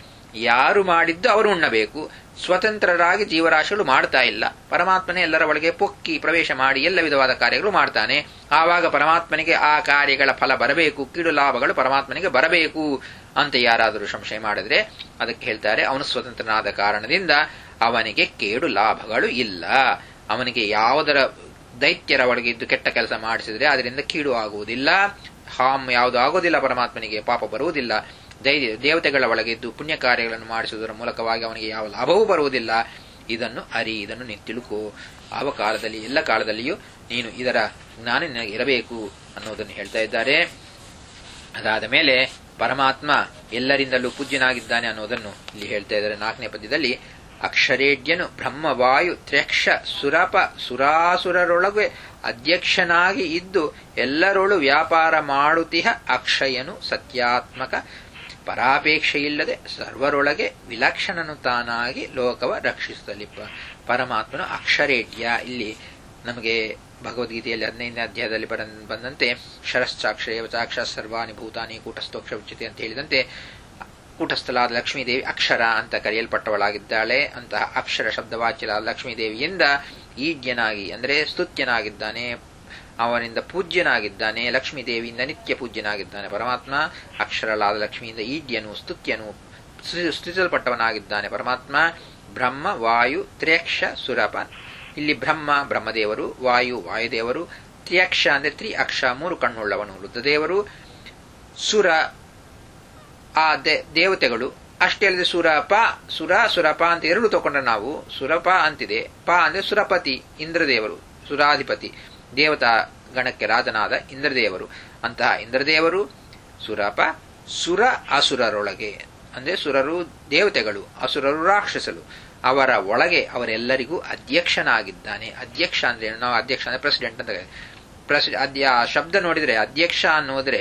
ಯಾರು ಮಾಡಿದ್ದು ಅವರು ಉಣ್ಣಬೇಕು. ಸ್ವತಂತ್ರರಾಗಿ ಜೀವರಾಶಿಗಳು ಮಾಡ್ತಾ ಇಲ್ಲ. ಪರಮಾತ್ಮನೇ ಎಲ್ಲರ ಒಳಗೆ ಪೊಕ್ಕಿ ಪ್ರವೇಶ ಮಾಡಿ ಎಲ್ಲ ವಿಧವಾದ ಕಾರ್ಯಗಳು ಮಾಡ್ತಾನೆ. ಆವಾಗ ಪರಮಾತ್ಮನಿಗೆ ಆ ಕಾರ್ಯಗಳ ಫಲ ಬರಬೇಕು, ಕೀಡು ಲಾಭಗಳು ಪರಮಾತ್ಮನಿಗೆ ಬರಬೇಕು ಅಂತ ಯಾರಾದರೂ ಸಂಶಯ ಮಾಡಿದ್ರೆ ಅದಕ್ಕೆ ಹೇಳ್ತಾರೆ, ಅವನು ಸ್ವತಂತ್ರನಾದ ಕಾರಣದಿಂದ ಅವನಿಗೆ ಕೇಡು ಲಾಭಗಳು ಇಲ್ಲ. ಅವನಿಗೆ ಯಾವುದರ ದೈತ್ಯರ ಒಳಗಿದ್ದು ಕೆಟ್ಟ ಕೆಲಸ ಮಾಡಿಸಿದ್ರೆ ಅದರಿಂದ ಕೀಡು ಆಗುವುದಿಲ್ಲ, ಹಾಮ್ ಯಾವುದು ಆಗೋದಿಲ್ಲ, ಪರಮಾತ್ಮನಿಗೆ ಪಾಪ ಬರುವುದಿಲ್ಲ. ದೇವತೆಗಳ ಒಳಗಿದ್ದು ಪುಣ್ಯ ಕಾರ್ಯಗಳನ್ನು ಮಾಡಿಸುವುದರ ಮೂಲಕವಾಗಿ ಅವನಿಗೆ ಯಾವ ಲಾಭವೂ ಬರುವುದಿಲ್ಲ. ಇದನ್ನು ಅರಿ, ಇದನ್ನು ನೀನು ತಿಳುಕೋ. ಆವ ಕಾಲದಲ್ಲಿ ಎಲ್ಲ ಕಾಲದಲ್ಲಿಯೂ ನೀನು ಇದರ ಜ್ಞಾನ ನಿನಗೆ ಇರಬೇಕು ಅನ್ನೋದನ್ನು ಹೇಳ್ತಾ ಇದ್ದಾರೆ. ಅದಾದ ಮೇಲೆ ಪರಮಾತ್ಮ ಎಲ್ಲರಿಂದಲೂ ಪೂಜ್ಯನಾಗಿದ್ದಾನೆ ಅನ್ನೋದನ್ನು ಇಲ್ಲಿ ಹೇಳ್ತಾ ಇದ್ದಾರೆ 4ನೇ ಪದ್ಯದಲ್ಲಿ. ಅಕ್ಷರೇಡ್ಯನು ಬ್ರಹ್ಮವಾಯು ತ್ರ್ಯಕ್ಷ ಸುರಪ ಸುರಾಸುರರೊಳಗೆ ಅಧ್ಯಕ್ಷನಾಗಿ ಇದ್ದು ಎಲ್ಲರೊಳು ವ್ಯಾಪಾರ ಮಾಡುತ್ತಿಹ ಅಕ್ಷಯನು ಸತ್ಯಾತ್ಮಕ ಪರಾಪೇಕ್ಷೆಯಿಲ್ಲದೆ ಸರ್ವರೊಳಗೆ ವಿಲಕ್ಷಣನು ತಾನಾಗಿ ಲೋಕವ ರಕ್ಷಿಸಲಿಪ್ಪ. ಪರಮಾತ್ಮನು ಅಕ್ಷರೇಡ್ಯ. ಇಲ್ಲಿ ನಮಗೆ ಭಗವದ್ಗೀತೆಯಲ್ಲಿ 15ನೇ ಅಧ್ಯಾಯದಲ್ಲಿ ಬಂದಂತೆ ಕ್ಷರಶ್ಚಾಕ್ಷರೇವ ಚಾಕ್ಷ ಸರ್ವಾಣಿ ಭೂತಾನಿ ಕೂಟಸ್ಥೋಕ್ಷ ಉಚ್ಯತೆ ಅಂತ ಹೇಳಿದಂತೆ ಕೂಟಸ್ಥಲಾದ ಲಕ್ಷ್ಮೀದೇವಿ ಅಕ್ಷರ ಅಂತ ಕರೆಯಲ್ಪಟ್ಟವಳಾಗಿದ್ದಾಳೆ. ಅಂತಹ ಅಕ್ಷರ ಶಬ್ದವಾಚ್ಯಲಾದ ಲಕ್ಷ್ಮೀದೇವಿಯಿಂದ ಈಡ್ಯನಾಗಿ ಅಂದರೆ ಸ್ತುತ್ಯನಾಗಿದ್ದಾನೆ, ಅವನಿಂದ ಪೂಜ್ಯನಾಗಿದ್ದಾನೆ. ಲಕ್ಷ್ಮೀದೇವಿಯಿಂದ ನಿತ್ಯ ಪೂಜ್ಯನಾಗಿದ್ದಾನೆ ಪರಮಾತ್ಮ. ಅಕ್ಷರಲಾದ ಲಕ್ಷ್ಮಿಯಿಂದ ಈಡ್ಯನು ಸ್ತುತ್ಯನು ಸ್ತುತಿಸಲ್ಪಟ್ಟವನಾಗಿದ್ದಾನೆ ಪರಮಾತ್ಮ. ಬ್ರಹ್ಮ ವಾಯು ತ್ರ್ಯಕ್ಷ ಸುರಪ. ಇಲ್ಲಿ ಬ್ರಹ್ಮ ಬ್ರಹ್ಮದೇವರು, ವಾಯು ಆ ದೇವತೆಗಳು ಅಷ್ಟೇ ಅಲ್ಲದೆ ಸುರಪ ಅಂತ ಎರಡು ತಗೊಂಡ್ರೆ ನಾವು ಸುರಪ ಅಂತಿದೆ. ಅಂದ್ರೆ ಸುರಪತಿ, ಇಂದ್ರದೇವರು, ಸುರಾಧಿಪತಿ, ದೇವತಾ ಗಣಕ್ಕೆ ರಾಜನಾದ ಇಂದ್ರದೇವರು. ಅಂತಹ ಇಂದ್ರದೇವರು ಸುರಪ, ಅಸುರರೊಳಗೆ ಅಂದ್ರೆ ಸುರರು ದೇವತೆಗಳು, ಅಸುರರು ರಾಕ್ಷಸರು, ಅವರ ಒಳಗೆ ಅವರೆಲ್ಲರಿಗೂ ಅಧ್ಯಕ್ಷನಾಗಿದ್ದಾನೆ. ಅಧ್ಯಕ್ಷ ಅಂದ್ರೆ ನಾವು ಅಧ್ಯಕ್ಷ ಅಂದ್ರೆ ಪ್ರೆಸಿಡೆಂಟ್ ಅಂತ ಶಬ್ದ ನೋಡಿದ್ರೆ ಅಧ್ಯಕ್ಷ ಅನ್ನೋದ್ರೆ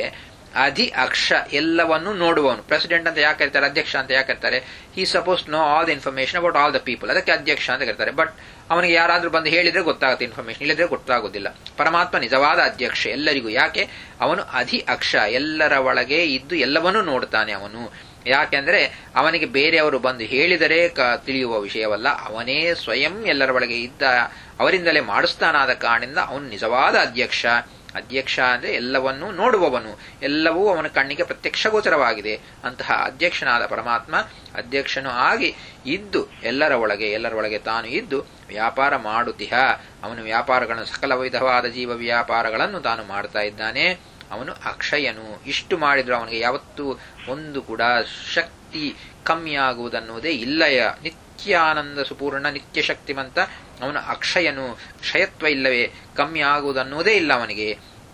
ಅಕ್ಷ ಎಲ್ಲವನ್ನೂ ನೋಡುವವನು. ಪ್ರೆಸಿಡೆಂಟ್ ಅಂತ ಯಾಕೆ ಕರೀತಾರೆ, ಅಧ್ಯಕ್ಷ ಅಂತ ಯಾಕೆ ಕರೀತಾರೆ? He suppose know all the information about all the people, ಅದಕ್ಕೆ ಅಧ್ಯಕ್ಷ ಅಂತ ಕರೀತಾರೆ. ಬಟ್ ಅವನಿಗೆ ಯಾರಾದ್ರೂ ಬಂದು ಹೇಳಿದ್ರೆ ಗೊತ್ತಾಗುತ್ತೆ ಇನ್ಫಾರ್ಮೇಶನ್, ಇಲ್ಲದ್ರೆ ಗೊತ್ತಾಗೋದಿಲ್ಲ. ಪರಮಾತ್ಮ ನಿಜವಾದ ಅಧ್ಯಕ್ಷ ಎಲ್ಲರಿಗೂ. ಯಾಕೆ? ಅವನು ಅಕ್ಷ, ಎಲ್ಲರ ಒಳಗೆ ಇದ್ದು ಎಲ್ಲವನ್ನೂ ನೋಡ್ತಾನೆ ಅವನು. ಯಾಕೆಂದ್ರೆ ಅವನಿಗೆ ಬೇರೆಯವರು ಬಂದು ಹೇಳಿದರೆ ತಿಳಿಯುವ ವಿಷಯವಲ್ಲ, ಅವನೇ ಸ್ವಯಂ ಎಲ್ಲರ ಒಳಗೆ ಇದ್ದ ಅವರಿಂದಲೇ ಮಾಡಿಸ್ತಾನಾದ ಕಾರಣದಿಂದ ಅವನು ನಿಜವಾದ ಅಧ್ಯಕ್ಷ. ಅಧ್ಯಕ್ಷ ಅಂದ್ರೆ ಎಲ್ಲವನ್ನೂ ನೋಡುವವನು, ಎಲ್ಲವೂ ಅವನ ಕಣ್ಣಿಗೆ ಪ್ರತ್ಯಕ್ಷಗೋಚರವಾಗಿದೆ. ಅಂತಹ ಅಧ್ಯಕ್ಷನಾದ ಪರಮಾತ್ಮ ಅಧ್ಯಕ್ಷನು ಆಗಿ ಇದ್ದು ಎಲ್ಲರ ಒಳಗೆ ತಾನು ಇದ್ದು ವ್ಯಾಪಾರ ಮಾಡುತ್ತಿಹ. ಅವನು ವ್ಯಾಪಾರಗಳನ್ನು, ಸಕಲ ವಿಧವಾದ ಜೀವ ವ್ಯಾಪಾರಗಳನ್ನು ತಾನು ಮಾಡ್ತಾ ಇದ್ದಾನೆ. ಅವನು ಅಕ್ಷಯನು. ಇಷ್ಟು ಮಾಡಿದ್ರು ಅವನಿಗೆ ಯಾವತ್ತೂ ಒಂದು ಕೂಡ ಶಕ್ತಿ ಕಮ್ಮಿಯಾಗುವುದನ್ನುವುದೇ ಇಲ್ಲ. ನಿತ್ಯಾನಂದ ಸುಪೂರ್ಣ ನಿತ್ಯ ಶಕ್ತಿವಂತ ಅವನು ಅಕ್ಷಯನು. ಕ್ಷಯತ್ವ ಇಲ್ಲವೇ ಕಮ್ಮಿ ಆಗುವುದನ್ನುವುದೇ ಇಲ್ಲ ಅವನಿಗೆ.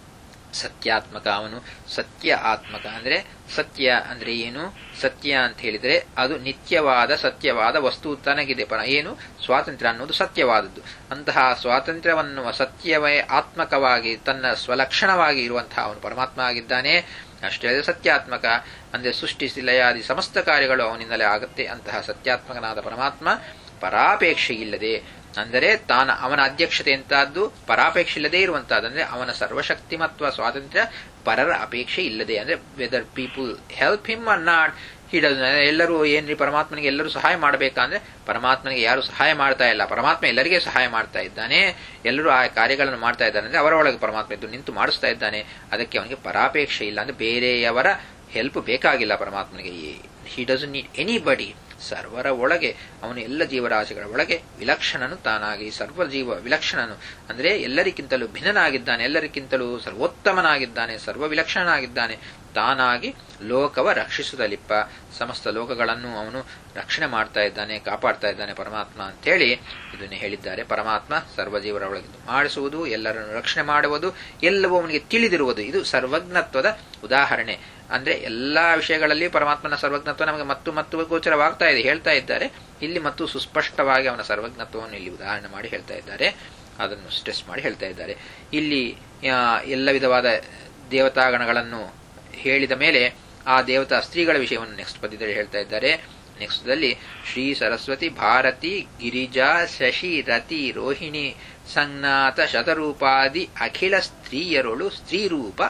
ಸತ್ಯಾತ್ಮಕ, ಅವನು ಸತ್ಯ ಆತ್ಮಕ. ಅಂದ್ರೆ ಸತ್ಯ ಅಂದ್ರೆ ಏನು? ಸತ್ಯ ಅಂತ ಹೇಳಿದ್ರೆ ಅದು ನಿತ್ಯವಾದ ಸತ್ಯವಾದ ವಸ್ತು ತನಗಿದೆ. ಏನು? ಸ್ವಾತಂತ್ರ್ಯ ಅನ್ನೋದು ಸತ್ಯವಾದದ್ದು. ಅಂತಹ ಸ್ವಾತಂತ್ರ್ಯವನ್ನು ಸತ್ಯವೇ ಆತ್ಮಕವಾಗಿ ತನ್ನ ಸ್ವಲಕ್ಷಣವಾಗಿ ಇರುವಂತಹ ಅವನು ಪರಮಾತ್ಮ ಆಗಿದ್ದಾನೆ. ಅಷ್ಟೇ ಸತ್ಯಾತ್ಮಕ ಅಂದ್ರೆ ಸೃಷ್ಟಿ ಲಯಾದಿ ಸಮಸ್ತ ಕಾರ್ಯಗಳು ಅವನಿಂದಲೇ ಆಗುತ್ತೆ. ಅಂತಹ ಸತ್ಯಾತ್ಮಕನಾದ ಪರಮಾತ್ಮ ಪರಾಪೇಕ್ಷೆ ಇಲ್ಲದೆ, ಅಂದರೆ ಅವನ ಅಧ್ಯಕ್ಷತೆ ಎಂತಹದ್ದು ಪರಾಪೇಕ್ಷೆ ಇಲ್ಲದೆ ಇರುವಂತಹದ್ದು. ಅಂದ್ರೆ ಅವನ ಸರ್ವಶಕ್ತಿಮತ್ವ ಸ್ವಾತಂತ್ರ್ಯ ಪರರ ಅಪೇಕ್ಷೆ ಇಲ್ಲದೆ. ಅಂದ್ರೆ whether people help him or not, he does. ಎಲ್ಲರೂ ಏನ್ರಿ ಪರಮಾತ್ಮನಿಗೆ ಎಲ್ಲರೂ ಸಹಾಯ ಮಾಡಬೇಕಂದ್ರೆ ಪರಮಾತ್ಮನಿಗೆ ಯಾರು ಸಹಾಯ ಮಾಡ್ತಾ ಇಲ್ಲ, ಪರಮಾತ್ಮ ಎಲ್ಲರಿಗೆ ಸಹಾಯ ಮಾಡ್ತಾ ಇದ್ದಾನೆ. ಎಲ್ಲರೂ ಆ ಕಾರ್ಯಗಳನ್ನು ಮಾಡ್ತಾ ಇದ್ದಾನೆ ಅಂದ್ರೆ ಅವರ ಒಳಗೆ ಪರಮಾತ್ಮ ಇದ್ದು ನಿಂತು ಮಾಡಿಸ್ತಾ ಇದ್ದಾನೆ. ಅದಕ್ಕೆ ಅವನಿಗೆ ಪರಾಪೇಕ್ಷೆ ಇಲ್ಲ. ಅಂದ್ರೆ ಬೇರೆಯವರ ಹೆಲ್ಪ್ ಬೇಕಾಗಿಲ್ಲ ಪರಮಾತ್ಮನಿಗೆ. He doesn't need anybody. ಸರ್ವರ ಒಳಗೆ ಅವನು ಎಲ್ಲ ಜೀವರಾಶಿಗಳ ಒಳಗೆ ವಿಲಕ್ಷಣನು ತಾನಾಗಿ, ಸರ್ವ ಜೀವ ವಿಲಕ್ಷಣನು ಅಂದ್ರೆ ಎಲ್ಲರಿಗಿಂತಲೂ ಭಿನ್ನನಾಗಿದ್ದಾನೆ, ಎಲ್ಲರಿಗಿಂತಲೂ ಸರ್ವೋತ್ತಮನಾಗಿದ್ದಾನೆ, ಸರ್ವ ವಿಲಕ್ಷಣನಾಗಿದ್ದಾನೆ. ತಾನಾಗಿ ಲೋಕವ ರಕ್ಷಿಸುತ್ತಲಿಪ್ಪ, ಸಮಸ್ತ ಲೋಕಗಳನ್ನು ಅವನು ರಕ್ಷಣೆ ಮಾಡ್ತಾ ಇದ್ದಾನೆ, ಕಾಪಾಡ್ತಾ ಇದ್ದಾನೆ ಪರಮಾತ್ಮ ಅಂತೇಳಿ ಇದನ್ನು ಹೇಳಿದ್ದಾರೆ. ಪರಮಾತ್ಮ ಸರ್ವಜೀವರ ಒಳಗಿದ್ದು ಮಾಡಿಸುವುದು, ಎಲ್ಲರನ್ನು ರಕ್ಷಣೆ ಮಾಡುವುದು, ಎಲ್ಲವೂ ಅವನಿಗೆ ತಿಳಿದಿರುವುದು. ಇದು ಸರ್ವಜ್ಞತ್ವದ ಉದಾಹರಣೆ. ಅಂದ್ರೆ ಎಲ್ಲಾ ವಿಷಯಗಳಲ್ಲಿ ಪರಮಾತ್ಮನ ಸರ್ವಜ್ಞತ್ವ ನಮಗೆ ಮತ್ತು ಗೋಚರವಾಗ್ತಾ ಇದೆ, ಹೇಳ್ತಾ ಇದ್ದಾರೆ ಇಲ್ಲಿ. ಮತ್ತು ಸುಸ್ಪಷ್ಟವಾಗಿ ಅವನ ಸರ್ವಜ್ಞತ್ವವನ್ನು ಇಲ್ಲಿ ಉದಾಹರಣೆ ಮಾಡಿ ಹೇಳ್ತಾ ಇದ್ದಾರೆ, ಅದನ್ನು ಸ್ಟ್ರೆಸ್ ಮಾಡಿ ಹೇಳ್ತಾ ಇದ್ದಾರೆ. ಇಲ್ಲಿ ಎಲ್ಲ ವಿಧವಾದ ದೇವತಾಗಣಗಳನ್ನು ಹೇಳಿದ ಮೇಲೆ ಆ ದೇವತಾ ಸ್ತ್ರೀಗಳ ವಿಷಯವನ್ನು ನೆಕ್ಸ್ಟ್ ಪದ್ಯದಲ್ಲಿ ಹೇಳ್ತಾ ಇದ್ದಾರೆ. ನೆಕ್ಸ್ಟ್ದಲ್ಲಿ ಶ್ರೀ ಸರಸ್ವತಿ, ಭಾರತಿ, ಗಿರಿಜಾ, ಶಶಿ, ರತಿ, ರೋಹಿಣಿ, ಸಂಜ್ಞಾತ, ಶತರೂಪಾದಿ ಅಖಿಲ ಸ್ತ್ರೀಯರೊಳು ಸ್ತ್ರೀರೂಪ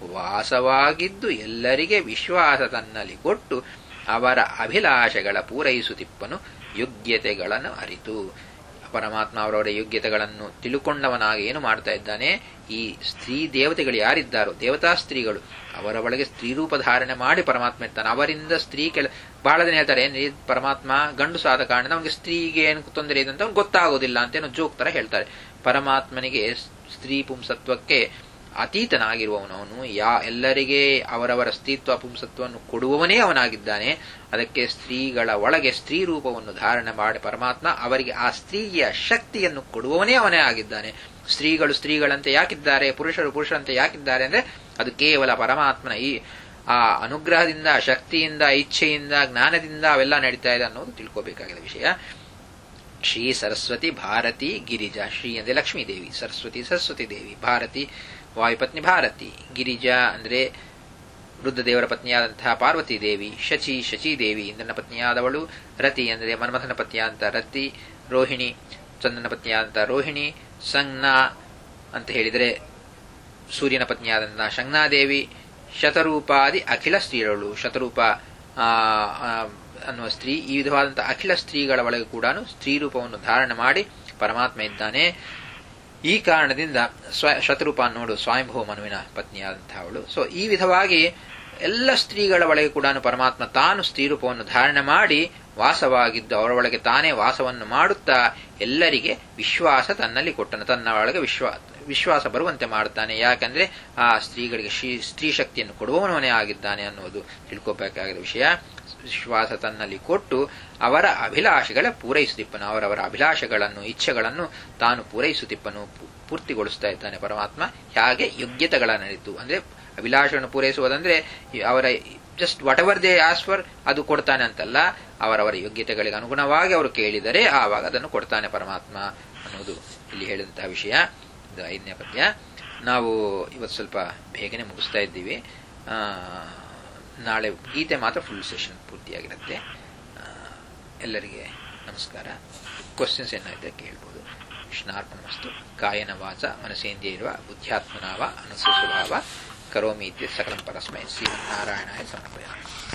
ವಾಸವಾಗಿದ್ದು ಎಲ್ಲರಿಗೆ ವಿಶ್ವಾಸ ತನ್ನಲ್ಲಿ ಕೊಟ್ಟು ಅವರ ಅಭಿಲಾಷೆಗಳ ಪೂರೈಸುತ್ತಿಪ್ಪನು ಯೋಗ್ಯತೆಗಳನ್ನು ಅರಿತು. ಪರಮಾತ್ಮ ಅವರವರ ಯೋಗ್ಯತೆಗಳನ್ನು ತಿಳುಕೊಂಡವನಾಗಿ ಏನು ಮಾಡ್ತಾ ಇದ್ದಾನೆ? ಈ ಸ್ತ್ರೀ ದೇವತೆಗಳು ಯಾರಿದ್ದಾರೋ, ದೇವತಾ ಸ್ತ್ರೀಗಳು, ಅವರ ಒಳಗೆ ಸ್ತ್ರೀರೂಪ ಧಾರಣೆ ಮಾಡಿ ಪರಮಾತ್ಮ ಇರ್ತಾನೆ. ಅವರಿಂದ ಸ್ತ್ರೀ ಬಹಳ ದಿನ ಹೇಳ್ತಾರೆ, ಪರಮಾತ್ಮ ಗಂಡುಸು ಆದ ಕಾರಣ ಅವನಿಗೆ ಸ್ತ್ರೀಗೆ ಏನು ತೊಂದರೆ ಇದೆ ಅಂತ ಅವ್ನಿಗೆ ಗೊತ್ತಾಗೋದಿಲ್ಲ ಅಂತೇನೋ ಜೋಕ್ ತರ ಹೇಳ್ತಾರೆ. ಪರಮಾತ್ಮನಿಗೆ ಸ್ತ್ರೀ ಪುಂಸತ್ವಕ್ಕೆ ಅತೀತನಾಗಿರುವವನು. ಅವನು ಎಲ್ಲರಿಗೆ ಅವರವರ ಸ್ತ್ರೀತ್ವ ಪುಂಸತ್ವವನ್ನು ಕೊಡುವವನೇ ಅವನಾಗಿದ್ದಾನೆ. ಅದಕ್ಕೆ ಸ್ತ್ರೀಗಳ ಒಳಗೆ ಸ್ತ್ರೀ ರೂಪವನ್ನು ಧಾರಣೆ ಮಾಡಿ ಪರಮಾತ್ಮ ಅವರಿಗೆ ಆ ಸ್ತ್ರೀಯ ಶಕ್ತಿಯನ್ನು ಕೊಡುವವನೇ ಅವನೇ ಆಗಿದ್ದಾನೆ. ಸ್ತ್ರೀಗಳು ಸ್ತ್ರೀಗಳಂತೆ ಯಾಕಿದ್ದಾರೆ, ಪುರುಷರು ಪುರುಷರಂತೆ ಯಾಕಿದ್ದಾರೆ ಅಂದ್ರೆ ಅದು ಕೇವಲ ಪರಮಾತ್ಮನ ಈ ಆ ಅನುಗ್ರಹದಿಂದ, ಶಕ್ತಿಯಿಂದ, ಇಚ್ಛೆಯಿಂದ, ಜ್ಞಾನದಿಂದ ಅವೆಲ್ಲ ನಡೀತಾ ಇದೆ ಅನ್ನೋದು ತಿಳ್ಕೋಬೇಕಾಗಿದ್ದ ವಿಷಯ. ಶ್ರೀ ಸರಸ್ವತಿ, ಭಾರತಿ, ಗಿರಿಜಾ. ಶ್ರೀ ಅಂದ್ರೆ ಲಕ್ಷ್ಮೀದೇವಿ, ಸರಸ್ವತಿ ದೇವಿ, ಭಾರತಿ ವಾಯುಪತ್ನಿ ಭಾರತಿ, ಗಿರಿಜಾ ಅಂದ್ರೆ ರುದ್ರದೇವರ ಪತ್ನಿಯಾದಂತಹ ಪಾರ್ವತಿ ದೇವಿ, ಶಚಿದೇವಿ ಇಂದ್ರನ ಪತ್ನಿಯಾದವಳು, ರತಿ ಅಂದರೆ ಮನ್ಮಥನ ಪತ್ನಿಯಾದಂತಹ ರತಿ, ರೋಹಿಣಿ ಚಂದ್ರನ ಪತ್ನಿಯಾದಂತಹ ರೋಹಿಣಿ, ಸಂಜ್ಞಾ ಅಂತ ಹೇಳಿದರೆ ಸೂರ್ಯನ ಪತ್ನಿಯಾದಂತಹ ಸಂಜ್ಞಾದೇವಿ, ಶತರೂಪಾದಿ ಅಖಿಲ ಸ್ತ್ರೀಯರಳು, ಶತರೂಪ ಅನ್ನುವ ಸ್ತ್ರೀ. ಈ ವಿಧವಾದಂತಹ ಅಖಿಲ ಸ್ತ್ರೀಗಳ ಒಳಗೆ ಕೂಡ ಸ್ತ್ರೀ ರೂಪವನ್ನು ಧಾರಣೆ ಮಾಡಿ ಪರಮಾತ್ಮ ಇದ್ದಾನೆ. ಈ ಕಾರಣದಿಂದ ಶತರೂಪ ನೋಡು ಸ್ವಯಂಭವ ಮನುವಿನ ಪತ್ನಿಯಾದಂತಹ ಅವಳು. ಸೊ ಈ ವಿಧವಾಗಿ ಎಲ್ಲ ಸ್ತ್ರೀಗಳ ಒಳಗೆ ಕೂಡ ಪರಮಾತ್ಮ ತಾನು ಸ್ತ್ರೀ ರೂಪವನ್ನು ಧಾರಣೆ ಮಾಡಿ ವಾಸವಾಗಿದ್ದು ಅವರ ಒಳಗೆ ತಾನೇ ವಾಸವನ್ನು ಮಾಡುತ್ತಾ ಎಲ್ಲರಿಗೆ ವಿಶ್ವಾಸ ತನ್ನಲ್ಲಿ ಕೊಟ್ಟನು. ತನ್ನ ಒಳಗೆ ವಿಶ್ವಾಸ ಬರುವಂತೆ ಮಾಡುತ್ತಾನೆ. ಯಾಕಂದ್ರೆ ಆ ಸ್ತ್ರೀಗಳಿಗೆ ಸ್ತ್ರೀ ಶಕ್ತಿಯನ್ನು ಕೊಡುವವನೇ ಆಗಿದ್ದಾನೆ ಅನ್ನೋದು ತಿಳ್ಕೋಬೇಕಾಗಿರೋ ವಿಷಯ. ವಿಶ್ವಾಸ ತನ್ನಲ್ಲಿ ಕೊಟ್ಟು ಅವರ ಅಭಿಲಾಷೆಗಳ ಪೂರೈಸುತ್ತಿಪ್ಪನು, ಅವರವರ ಅಭಿಲಾಷೆಗಳನ್ನು ಇಚ್ಛೆಗಳನ್ನು ತಾನು ಪೂರೈಸುತ್ತಿಪ್ಪನು, ಪೂರ್ತಿಗೊಳಿಸ್ತಾ ಇದ್ದಾನೆ ಪರಮಾತ್ಮ. ಹಾಗೆ ಯೋಗ್ಯತೆಗಳನ್ನಿತ್ತು ಅಂದ್ರೆ ಅಭಿಲಾಷೆಯನ್ನು ಪೂರೈಸುವುದಂದ್ರೆ ಅವರ just whatever they ask for ಅದು ಕೊಡ್ತಾನೆ ಅಂತಲ್ಲ, ಅವರವರ ಯೋಗ್ಯತೆಗಳಿಗೆ ಅನುಗುಣವಾಗಿ ಅವರು ಕೇಳಿದರೆ ಆವಾಗ ಅದನ್ನು ಕೊಡ್ತಾನೆ ಪರಮಾತ್ಮ ಅನ್ನೋದು ಇಲ್ಲಿ ಹೇಳಿದಂತಹ ವಿಷಯ. ಇದು 5ನೇ ಪದ್ಯ. ನಾವು ಇವತ್ತು ಸ್ವಲ್ಪ ಬೇಗನೆ ಮುಗಿಸ್ತಾ ಇದ್ದೀವಿ. ನಾಳೆ ಗೀತೆ ಮಾತ್ರ ಫುಲ್ ಸೆಷನ್ ಪೂರ್ತಿಯಾಗಿರುತ್ತೆ. ಎಲ್ಲರಿಗೆ ನಮಸ್ಕಾರ. ಕ್ವಶನ್ಸ್ ಏನಾಯಿತು ಕೇಳ್ಬೋದು. ಕೃಷ್ಣಾರ್ಪಣಮಸ್ತು. ಕಾಯನ ವಾಚ ಮನಸೇಂದ್ರಿಯ ಇರುವ ಬುದ್ಧ್ಯಾತ್ಮನಾವ ಅನಸು ಸ್ವಭಾವ ಕರೋಮಿ ಇತ್ಯ ಸಕಲಂ ಪರಸ್ಮೈ ಶ್ರೀಮನ್ನಾರಾಯಣಾಯ ಸಮರ್ಪಯಾಮಿ.